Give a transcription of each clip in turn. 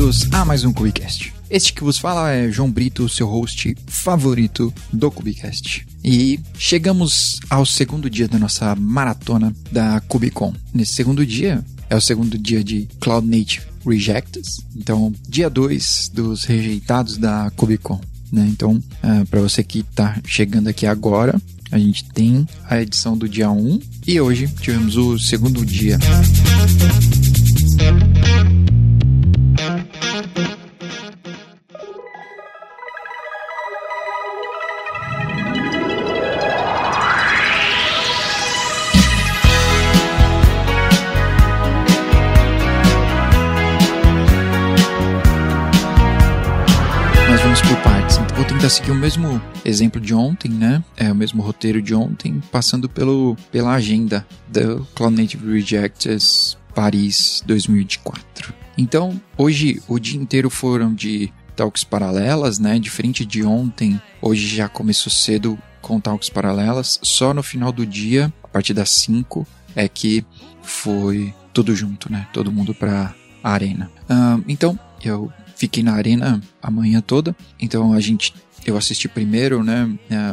bem-vindos a mais um Kubicast. Este que vos fala é João Brito, seu host favorito do Kubicast. E chegamos ao segundo dia da nossa maratona da KubeCon. Nesse segundo dia, é o segundo dia de Cloud Native Rejected. Então, dia 2 dos rejeitados da KubeCon. Né? Então, para você que está chegando aqui agora, a gente tem a edição do dia 1 e hoje tivemos o segundo dia. Nós vamos por partes. Então, vou tentar seguir o mesmo exemplo de ontem, né? O mesmo roteiro de ontem, passando pela agenda do Cloud Native Rejected Paris 2024. Então, hoje o dia inteiro foram de talks paralelas, né? Diferente de ontem, hoje já começou cedo com talks paralelas. Só no final do dia, a partir das 5, é que foi tudo junto, né? Todo mundo para a arena. Então, eu fiquei na arena a manhã toda. Então, eu assisti primeiro, né?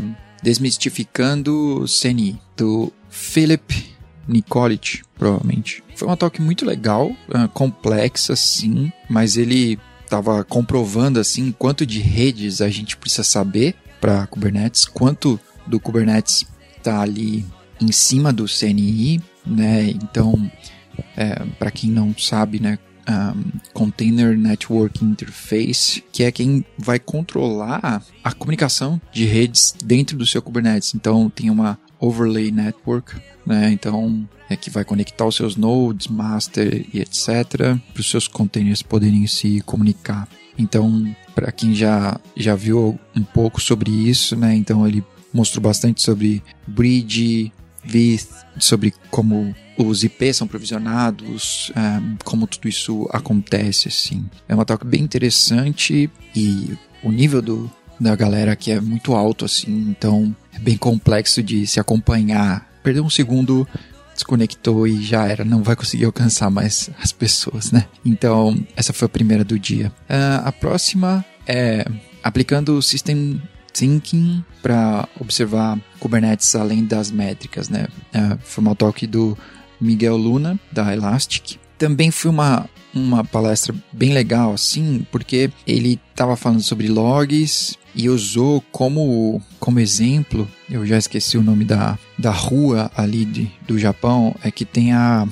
Desmistificando CNI, do Philip Nikolic, provavelmente. Foi uma talk muito legal, complexa, sim, mas ele estava comprovando, assim, quanto de redes a gente precisa saber para Kubernetes, quanto do Kubernetes está ali em cima do CNI, né? Então, para quem não sabe, né? Container Network Interface, que é quem vai controlar a comunicação de redes dentro do seu Kubernetes. Então, tem uma Overlay Network, né? Então, é que vai conectar os seus nodes, master e etc. para os seus containers poderem se comunicar. Então, para quem já viu um pouco sobre isso, né? Então, ele mostrou bastante sobre Bridge, VIF, sobre como os IPs são provisionados, como tudo isso acontece, assim. É uma talk bem interessante e o nível da galera aqui é muito alto, assim, então é bem complexo de se acompanhar. Perdeu um segundo, desconectou e já era, não vai conseguir alcançar mais as pessoas, né? Então, essa foi a primeira do dia. A próxima é aplicando o System Thinking para observar Kubernetes além das métricas, né? Foi uma talk do Miguel Luna, da Elastic. Também foi uma palestra bem legal, assim, porque ele estava falando sobre logs e usou como exemplo, eu já esqueci o nome da rua ali do Japão, que tem a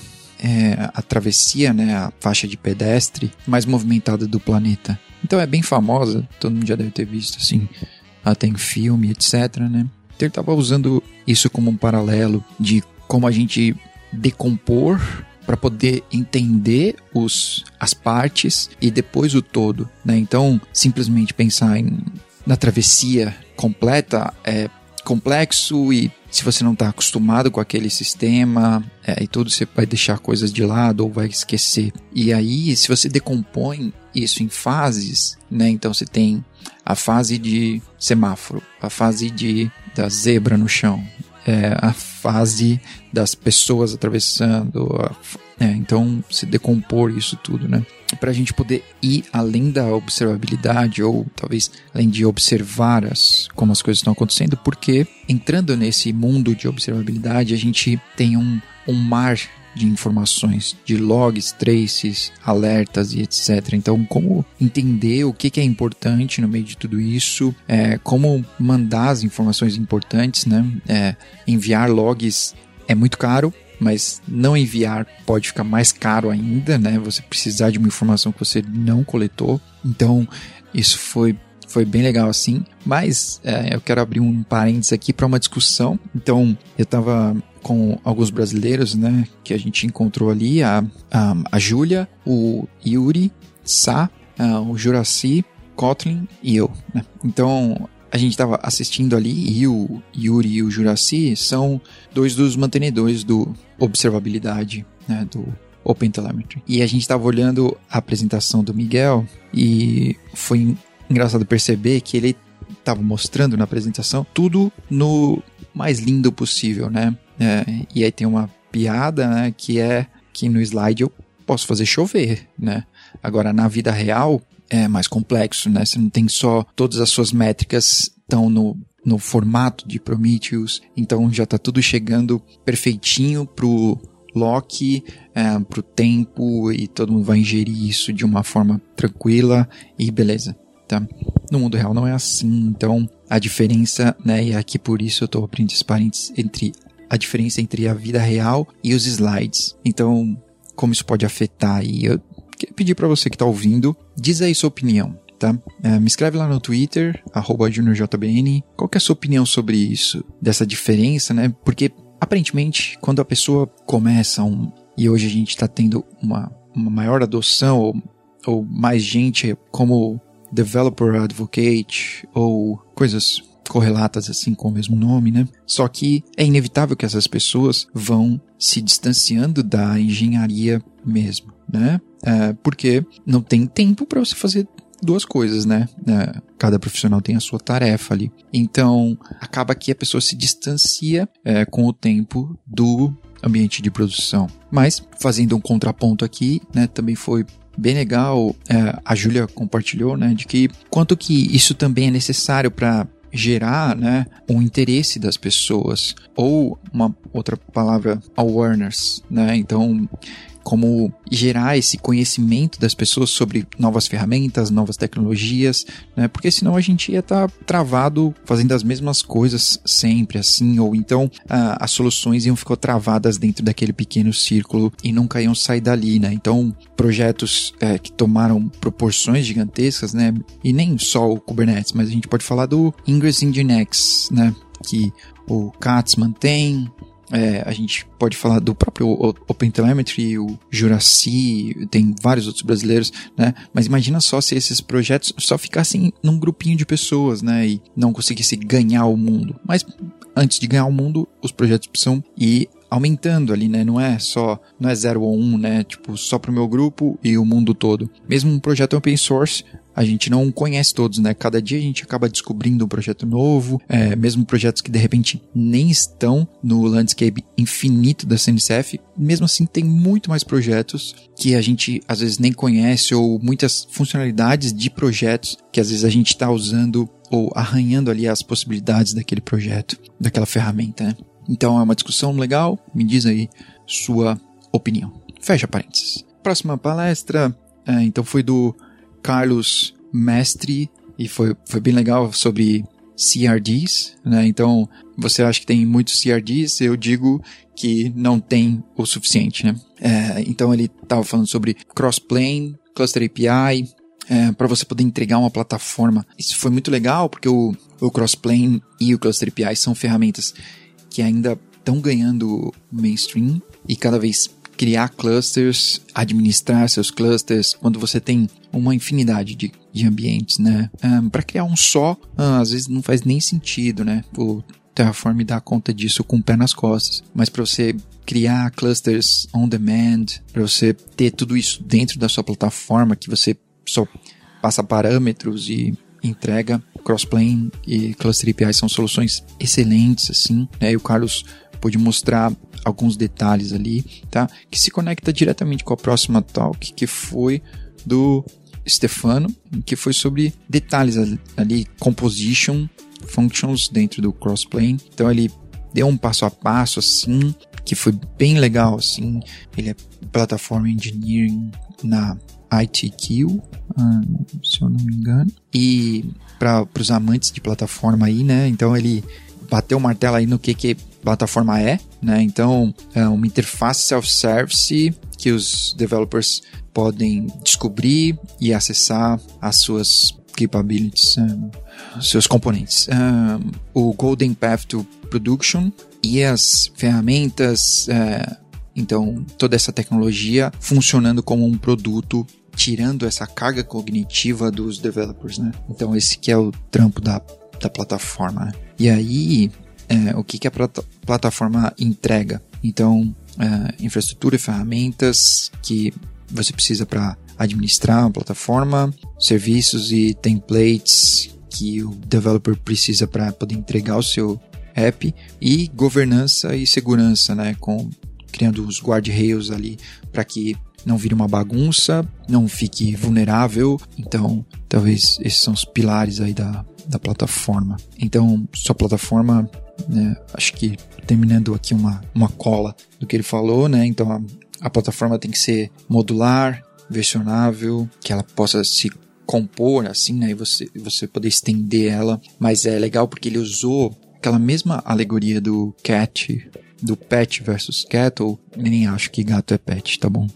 travessia, né, a faixa de pedestre mais movimentada do planeta. Então é bem famosa, todo mundo já deve ter visto, assim, tem filme, etc, né? Então ele estava usando isso como um paralelo de como a gente decompor para poder entender as partes e depois o todo, né? Então, simplesmente pensar na travessia completa é complexo e se você não está acostumado com aquele sistema e tudo, você vai deixar coisas de lado ou vai esquecer. E aí, se você decompõe isso em fases, né? Então, você tem a fase de semáforo, a fase da zebra no chão, a fase das pessoas atravessando, então se decompor isso tudo, né? Para a gente poder ir além da observabilidade ou talvez além de observar como as coisas estão acontecendo, porque entrando nesse mundo de observabilidade a gente tem um mar de informações, de logs, traces, alertas e etc. Então, como entender o que é importante no meio de tudo isso, como mandar as informações importantes, né? Enviar logs é muito caro, mas não enviar pode ficar mais caro ainda, né? Você precisar de uma informação que você não coletou. Então, isso foi bem legal assim, mas eu quero abrir um parênteses aqui para uma discussão. Então, eu estava com alguns brasileiros, né, que a gente encontrou ali, a Júlia, o Yuri, Sá, o Juraci, Kotlin e eu, né? Então, a gente estava assistindo ali e o Yuri e o Juraci são dois dos mantenedores do observabilidade, né, do OpenTelemetry. E a gente estava olhando a apresentação do Miguel e foi engraçado perceber que ele estava mostrando na apresentação tudo no mais lindo possível, né? E aí tem uma piada, né, que é que no slide eu posso fazer chover, né? Agora, na vida real, é mais complexo, né? Você não tem só todas as suas métricas estão no formato de Prometheus, então já está tudo chegando perfeitinho pro lock, pro tempo, e todo mundo vai ingerir isso de uma forma tranquila e beleza, tá? No mundo real não é assim, então a diferença, né, e aqui por isso eu estou abrindo esses parênteses, entre a diferença entre a vida real e os slides. Então, como isso pode afetar? E eu queria pedir para você que está ouvindo, diz aí sua opinião, tá? Me escreve lá no Twitter, @juniorjbn, qual que é a sua opinião sobre isso, dessa diferença, né? Porque, aparentemente, quando a pessoa começa e hoje a gente está tendo uma maior adoção, ou mais gente como Developer Advocate, ou coisas correlatas assim com o mesmo nome, né? Só que é inevitável que essas pessoas vão se distanciando da engenharia mesmo, né? Porque não tem tempo para você fazer duas coisas, né? Cada profissional tem a sua tarefa ali. Então, acaba que a pessoa se distancia com o tempo do ambiente de produção. Mas, fazendo um contraponto aqui, né? Também foi bem legal, a Júlia compartilhou, né? De que quanto que isso também é necessário para gerar, né, um interesse das pessoas, ou uma outra palavra, awareness, né? Então, como gerar esse conhecimento das pessoas sobre novas ferramentas, novas tecnologias, né? Porque senão a gente ia estar travado fazendo as mesmas coisas sempre assim, ou então as soluções iam ficar travadas dentro daquele pequeno círculo e nunca iam sair dali, né? Então, projetos que tomaram proporções gigantescas, né? E nem só o Kubernetes, mas a gente pode falar do Ingress Nginx, né? Que o Katz mantém. A gente pode falar do próprio OpenTelemetry, o Juraci, tem vários outros brasileiros, né? Mas imagina só se esses projetos só ficassem num grupinho de pessoas, né? E não conseguissem ganhar o mundo. Mas antes de ganhar o mundo, os projetos precisam ir aumentando ali, né? Não é 0 ou 1, né? Tipo, só pro meu grupo e o mundo todo. Mesmo um projeto open source, a gente não conhece todos, né? Cada dia a gente acaba descobrindo um projeto novo, mesmo projetos que de repente nem estão no landscape infinito da CNCF, mesmo assim tem muito mais projetos que a gente às vezes nem conhece, ou muitas funcionalidades de projetos que às vezes a gente está usando ou arranhando ali as possibilidades daquele projeto, daquela ferramenta, né? Então é uma discussão legal, me diz aí sua opinião. Fecha parênteses. Próxima palestra, então foi do Carlos Mestre, e foi bem legal, sobre CRDs, né? Então, você acha que tem muitos CRDs, eu digo que não tem o suficiente, né? Então ele estava falando sobre Crossplane, Cluster API, para você poder entregar uma plataforma. Isso foi muito legal, porque o Crossplane e o Cluster API são ferramentas que ainda estão ganhando mainstream, e cada vez criar clusters, administrar seus clusters, quando você tem uma infinidade de ambientes, né? Para criar um só, às vezes não faz nem sentido, né? O Terraform dá conta disso com o pé nas costas. Mas para você criar clusters on demand, para você ter tudo isso dentro da sua plataforma, que você só passa parâmetros e entrega, Crossplane e Cluster API são soluções excelentes, assim, né? E o Carlos pôde mostrar alguns detalhes ali, tá? Que se conecta diretamente com a próxima talk, que foi do Stefano, que foi sobre detalhes ali, composition, functions dentro do Crossplane. Então ele deu um passo a passo, assim, que foi bem legal, assim. Ele é Platform Engineering na ITQ, se eu não me engano. E para os amantes de plataforma aí, né? Então ele bateu o martelo aí no que plataforma é, né? Então é uma interface self-service que os developers podem descobrir e acessar as suas capabilities, seus componentes. O Golden Path to Production e as ferramentas, então toda essa tecnologia funcionando como um produto, tirando essa carga cognitiva dos developers, né? Então esse que é o trampo da plataforma, né? E aí, o que a plataforma entrega? Então, infraestrutura e ferramentas que você precisa para administrar a plataforma, serviços e templates que o developer precisa para poder entregar o seu app, e governança e segurança, né? Com criando os guardrails ali para que não vire uma bagunça, não fique vulnerável. Então, talvez esses são os pilares aí da plataforma. Então, sua plataforma, né, acho que terminando aqui uma cola do que ele falou, né? Então, a plataforma tem que ser modular, versionável, que ela possa se compor assim, né? E você poder estender ela. Mas é legal porque ele usou aquela mesma alegoria do pet versus cattle. Nem acho que gato é pet, tá bom?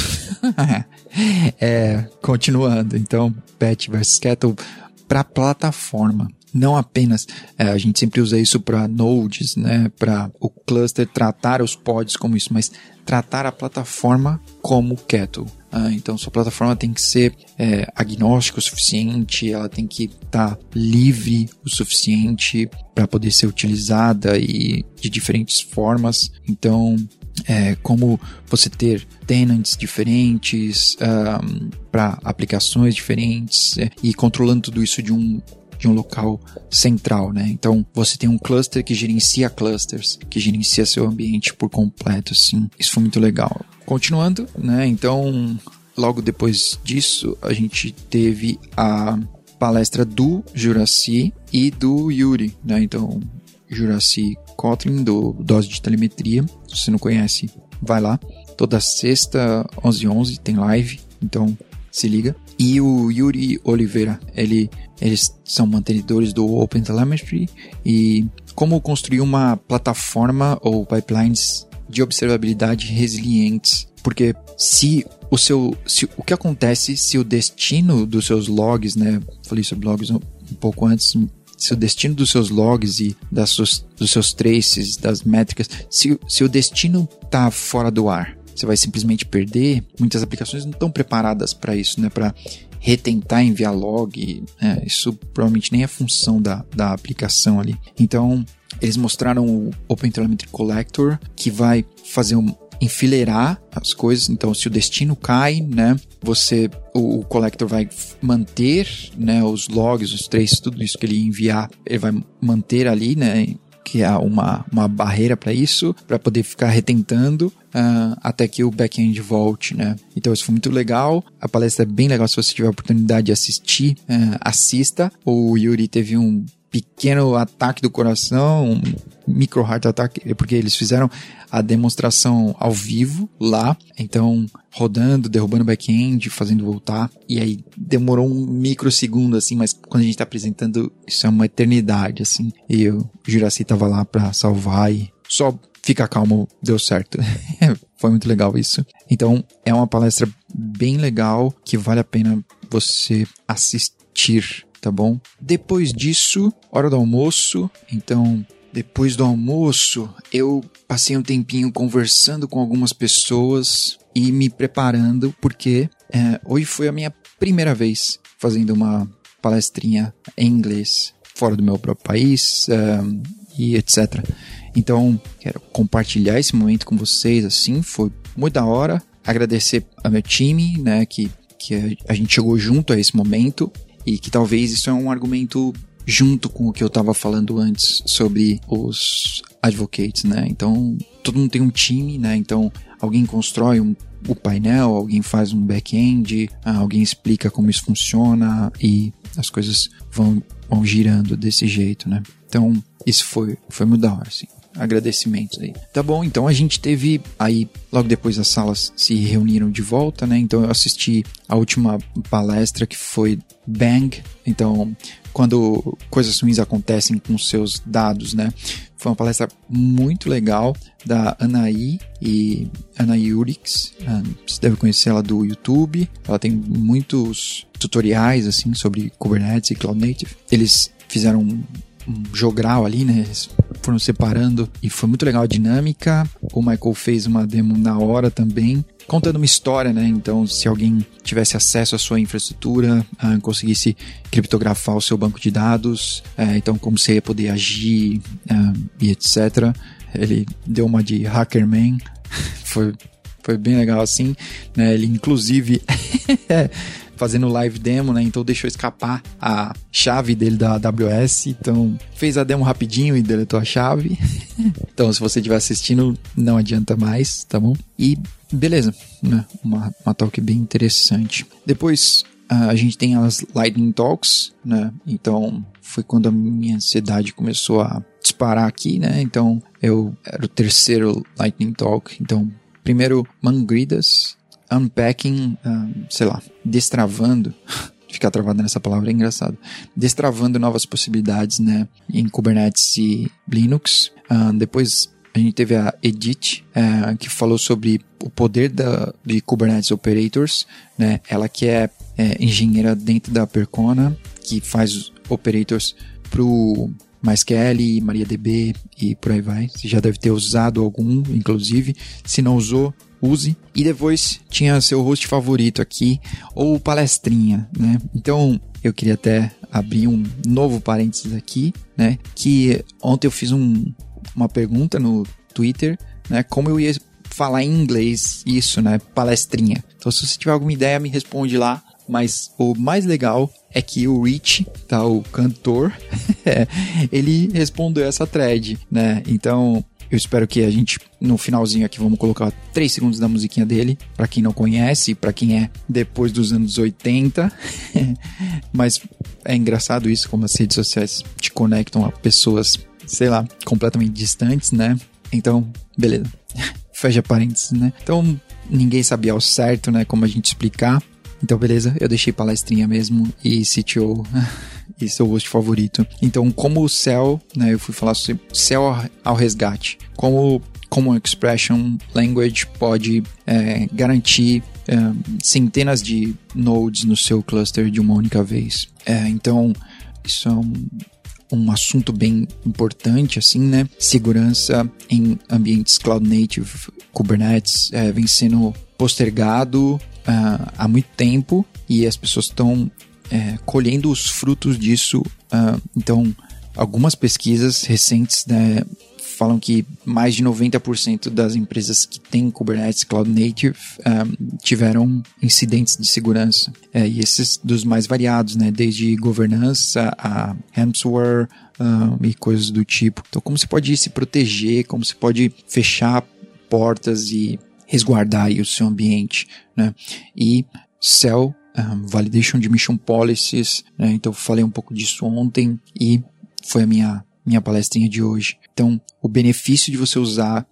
Continuando, então, pet versus cattle para plataforma. Não apenas, a gente sempre usa isso para nodes, né? Para o cluster tratar os pods como isso, mas tratar a plataforma como cattle. Então, sua plataforma tem que ser agnóstica o suficiente, ela tem que estar livre o suficiente para poder ser utilizada e de diferentes formas. Então, como você ter tenants diferentes para aplicações diferentes e controlando tudo isso de um local central, né? Então, você tem um cluster que gerencia clusters, que gerencia seu ambiente por completo, assim. Isso foi muito legal. Continuando, né? Então, logo depois disso, a gente teve a palestra do Juraci e do Yuri, né? Então, Juraci Kotlin, do Dose de Telemetria. Se você não conhece, vai lá. Toda sexta, 11h11, tem live. Então, se liga. E o Yuri Oliveira, eles são mantenedores do OpenTelemetry e como construir uma plataforma ou pipelines de observabilidade resilientes. Porque o que acontece se o destino dos seus logs, né? Falei sobre logs um pouco antes. Se o destino dos seus logs e dos seus traces, das métricas, se o destino está fora do ar, você vai simplesmente perder. Muitas aplicações não estão preparadas para isso, né? Para retentar enviar log. Isso provavelmente nem é função da aplicação ali. Então, eles mostraram o OpenTelemetry Collector, que vai fazer enfileirar as coisas. Então, se o destino cai, né? O collector vai manter, né, os logs, os traces, tudo isso que ele enviar, ele vai manter ali, né? Que há uma barreira para isso, para poder ficar retentando até que o back-end volte, né? Então isso foi muito legal, a palestra é bem legal, se você tiver a oportunidade de assistir, assista. O Yuri teve um pequeno ataque do coração, um micro heart attack, porque eles fizeram a demonstração ao vivo lá, então rodando, derrubando o back-end, fazendo voltar, e aí demorou um microsegundo assim, mas quando a gente tá apresentando, isso é uma eternidade assim, e o Juraci tava lá pra salvar e só fica calmo, deu certo. Foi muito legal isso. Então é uma palestra bem legal que vale a pena você assistir, tá bom? Depois disso, hora do almoço. Então, depois do almoço, eu passei um tempinho conversando com algumas pessoas e me preparando, porque hoje foi a minha primeira vez fazendo uma palestrinha em inglês fora do meu próprio país e etc. Então, quero compartilhar esse momento com vocês, assim, foi muito da hora. Agradecer ao meu time, né, que a gente chegou junto a esse momento. E que talvez isso é um argumento junto com o que eu estava falando antes sobre os advocates, né? Então, todo mundo tem um time, né? Então, alguém constrói o painel, alguém faz um back-end, alguém explica como isso funciona e as coisas vão girando desse jeito, né? Então, isso foi muito da hora, assim. Agradecimentos aí. Tá bom, então a gente teve aí, logo depois as salas se reuniram de volta, né? Então eu assisti a última palestra que foi Bang. Então, quando coisas ruins acontecem com seus dados, né? Foi uma palestra muito legal da Anaí Urix. Você deve conhecer ela do YouTube. Ela tem muitos tutoriais assim sobre Kubernetes e Cloud Native. Eles fizeram um jogral ali, né? Eles foram separando e foi muito legal a dinâmica. O Michael fez uma demo na hora também, contando uma história, né? Então, se alguém tivesse acesso à sua infraestrutura, conseguisse criptografar o seu banco de dados, então como você ia poder agir e etc. Ele deu uma de Hackerman. Foi bem legal assim, né? Ele inclusive fazendo live demo, né? Então deixou escapar a chave dele da AWS. Então fez a demo rapidinho e deletou a chave. Então se você estiver assistindo, não adianta mais, tá bom? E beleza, né? Uma talk bem interessante. Depois a gente tem as Lightning Talks, né? Então foi quando a minha ansiedade começou a disparar aqui, né? Então eu era o terceiro Lightning Talk. Então primeiro Mangridas, Unpacking, destravando, ficar travado nessa palavra é engraçado, destravando novas possibilidades, né, em Kubernetes e Linux. Depois a gente teve a Edith, que falou sobre o poder de Kubernetes Operators, né, ela que é engenheira dentro da Percona, que faz operators pro MySQL, MariaDB e por aí vai. Você já deve ter usado algum, inclusive. Se não usou, use. E depois tinha seu host favorito aqui, ou palestrinha, né? Então, eu queria até abrir um novo parênteses aqui, né? Que ontem eu fiz uma pergunta no Twitter, né? Como eu ia falar em inglês isso, né? Palestrinha. Então, se você tiver alguma ideia, me responde lá. Mas o mais legal é que o Rich, tá, o cantor, ele respondeu essa thread, né? Então, eu espero que a gente, no finalzinho aqui, vamos colocar 3 segundos da musiquinha dele, pra quem não conhece, pra quem é depois dos anos 80. Mas é engraçado isso, como as redes sociais te conectam a pessoas, sei lá, completamente distantes, né? Então, beleza. Fecha parênteses, né? Então, ninguém sabia ao certo, né, como a gente explicar. Então, beleza, eu deixei palestrinha mesmo e CTO e seu host favorito. Então, como o Cell, né, eu fui falar sobre Cell ao resgate. Como Common Expression Language pode garantir centenas de nodes no seu cluster de uma única vez. Então, isso é um assunto bem importante, assim, né? Segurança em ambientes Cloud Native, Kubernetes, vem sendo postergado há muito tempo e as pessoas estão colhendo os frutos disso. Então, algumas pesquisas recentes, né, falam que mais de 90% das empresas que têm Kubernetes Cloud Native tiveram incidentes de segurança. E esses dos mais variados, né, desde governança a ransomware e coisas do tipo. Então, como você pode se proteger, como você pode fechar portas e resguardar aí o seu ambiente, né? E CEL, Validation de Mission Policies, né? Então eu falei um pouco disso ontem e foi a minha palestrinha de hoje. Então, o benefício de você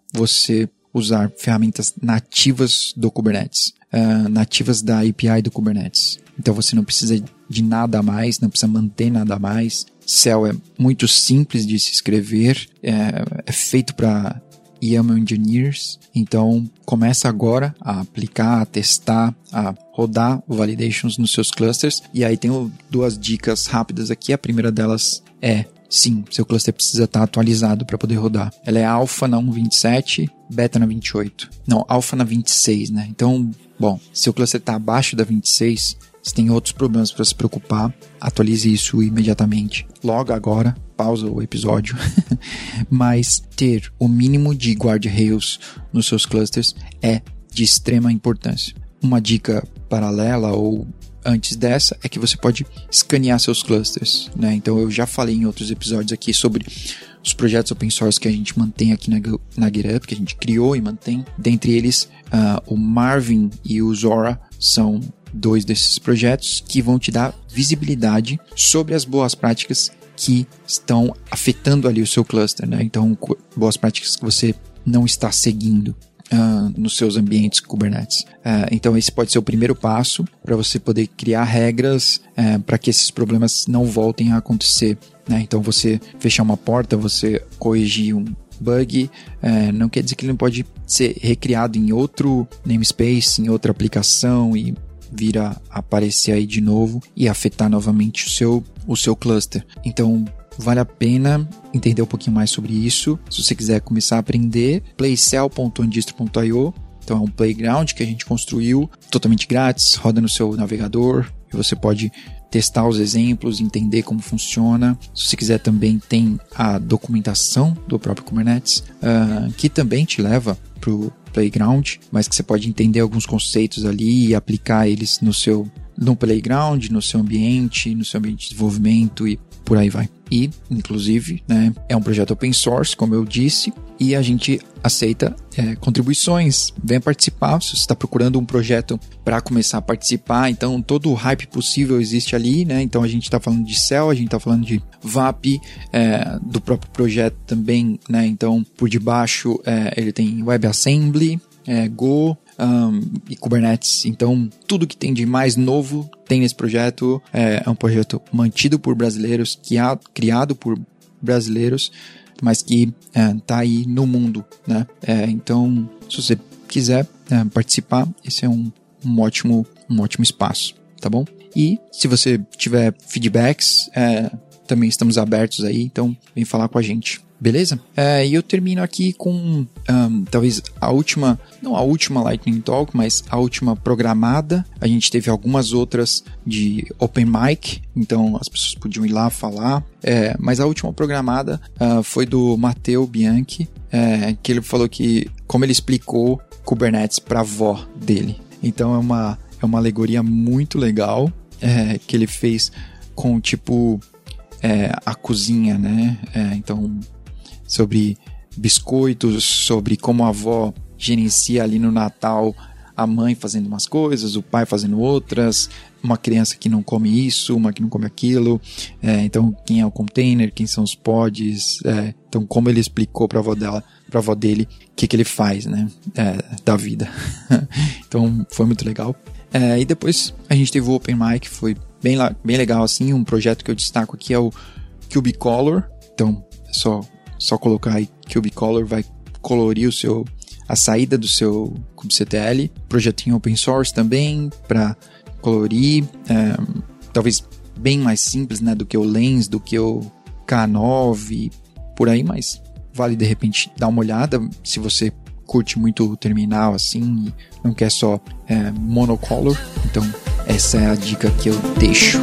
usar ferramentas nativas do Kubernetes, nativas da API do Kubernetes. Então você não precisa de nada a mais, não precisa manter nada a mais. CEL é muito simples de se escrever, é feito para YAML Engineers, então começa agora a aplicar, a testar, a rodar validations nos seus clusters. E aí tenho 2 dicas rápidas aqui. A primeira delas é, sim, seu cluster precisa estar atualizado para poder rodar. Ela é alpha na 1.27, beta na 28. Não, alpha na 26, né? Então, bom, se seu cluster está abaixo da 26, você tem outros problemas para se preocupar. Atualize isso imediatamente. Logo agora, pausa o episódio. Mas ter o mínimo de guardrails nos seus clusters é de extrema importância. Uma dica paralela ou antes dessa é que você pode escanear seus clusters, né? Então eu já falei em outros episódios aqui sobre os projetos open source que a gente mantém aqui na GitHub, que a gente criou e mantém. Dentre eles, o Marvin e o Zora são 2 desses projetos que vão te dar visibilidade sobre as boas práticas que estão afetando ali o seu cluster, né? Então, boas práticas que você não está seguindo nos seus ambientes Kubernetes. Então, esse pode ser o primeiro passo para você poder criar regras para que esses problemas não voltem a acontecer, né? Então, você fechar uma porta, você corrigir um bug, não quer dizer que ele não pode ser recriado em outro namespace, em outra aplicação e vir a aparecer aí de novo e afetar novamente o seu cluster. Então, vale a pena entender um pouquinho mais sobre isso. Se você quiser começar a aprender, playcell.andistro.io. Então, é um playground que a gente construiu totalmente grátis, roda no seu navegador e você pode testar os exemplos, entender como funciona. Se você quiser, também tem a documentação do próprio Kubernetes, que também te leva para o Playground, mas que você pode entender alguns conceitos ali e aplicar eles no seu no playground, no seu ambiente de desenvolvimento e por aí vai. E, inclusive, né, é um projeto open source, como eu disse, e a gente aceita contribuições. Venha participar, se você está procurando um projeto para começar a participar, então todo o hype possível existe ali, né? Então a gente está falando de Cell, a gente está falando de VAP, do próprio projeto também, né? Então, por debaixo, ele tem WebAssembly, Go, e Kubernetes. Então, tudo que tem de mais novo tem nesse projeto. É um projeto mantido por brasileiros, criado por brasileiros, mas que tá aí no mundo, né? Então, se você quiser participar, esse é um ótimo espaço, tá bom? E se você tiver feedbacks, também estamos abertos aí, então vem falar com a gente. Beleza? E eu termino aqui com talvez não a última Lightning Talk, mas a última programada. A gente teve algumas outras de Open Mic, então as pessoas podiam ir lá falar. Mas a última programada foi do Matteo Bianchi, que ele falou que como ele explicou Kubernetes para a avó dele. Então é uma alegoria muito legal que ele fez com tipo a cozinha, né? Então sobre biscoitos, sobre como a avó gerencia ali no Natal a mãe fazendo umas coisas, o pai fazendo outras, uma criança que não come isso, uma que não come aquilo, então quem é o container, quem são os pods, então como ele explicou para a avó dele o que ele faz, né, da vida. Então foi muito legal. E depois a gente teve o Open Mic, foi bem legal assim. Um projeto que eu destaco aqui é o Cubicolor, então é só colocar aí Cubicolor, vai colorir a saída do seu kubectl. Projetinho open source também para colorir, talvez bem mais simples, né, do que o Lens, do que o K9 por aí, mas vale de repente dar uma olhada se você curte muito o terminal assim e não quer só monocolor. Então essa é a dica que eu deixo.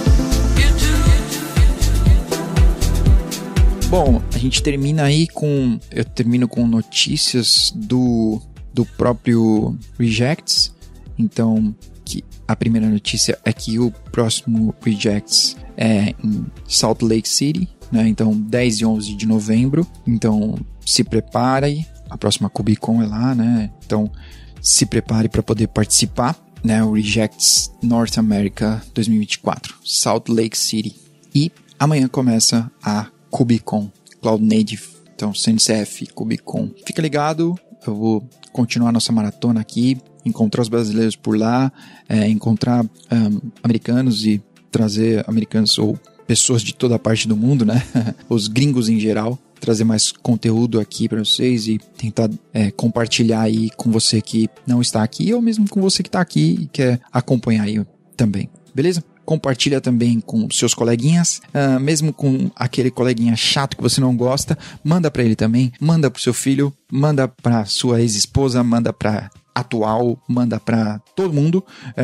Bom, a gente termina aí eu termino com notícias do próprio Rejects. Então, a primeira notícia é que o próximo Rejects é em Salt Lake City, né? Então 10 e 11 de novembro. Então se prepare, a próxima KubeCon é lá, né? Então se prepare para poder participar, né? O Rejects North America 2024, Salt Lake City. E amanhã começa a KubeCon Cloud Native, então CNCF, KubeCon. Fica ligado, eu vou continuar nossa maratona aqui, encontrar os brasileiros por lá, encontrar americanos e trazer americanos ou pessoas de toda a parte do mundo, né? Os gringos em geral, trazer mais conteúdo aqui para vocês e tentar compartilhar aí com você que não está aqui ou mesmo com você que está aqui e quer acompanhar aí também, beleza? Compartilha também com seus coleguinhas, mesmo com aquele coleguinha chato que você não gosta, manda para ele também, manda pro seu filho, manda para sua ex-esposa, manda para atual, manda para todo mundo,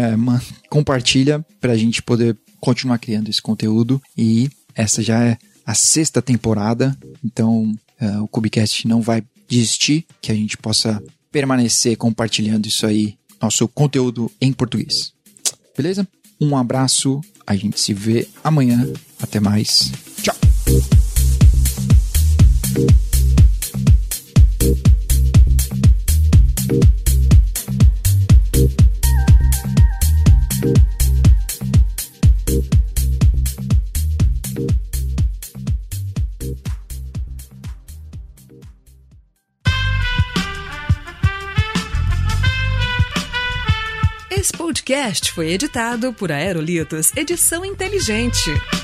compartilha pra gente poder continuar criando esse conteúdo. E essa já é a 6ª temporada, então o KubeCast não vai desistir, que a gente possa permanecer compartilhando isso aí, nosso conteúdo em português. Beleza? Um abraço, a gente se vê amanhã. Até mais. Tchau! Esse podcast foi editado por Aerolitos Edição Inteligente.